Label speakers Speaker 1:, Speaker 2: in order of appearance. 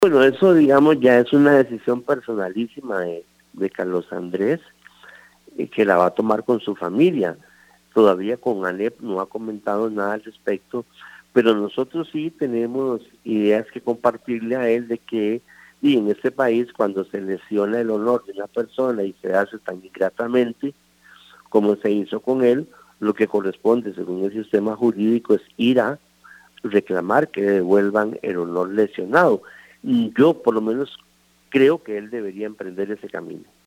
Speaker 1: Bueno, eso digamos ya es una decisión personalísima de Carlos Andrés, que la va a tomar con su familia. Todavía con ANEP no ha comentado nada al respecto, pero nosotros sí tenemos ideas que compartirle a él de que y en este país cuando se lesiona el honor de una persona y se hace tan ingratamente como se hizo con él, lo que corresponde según el sistema jurídico es ir a reclamar que devuelvan el honor lesionado. Y yo por lo menos creo que él debería emprender ese camino.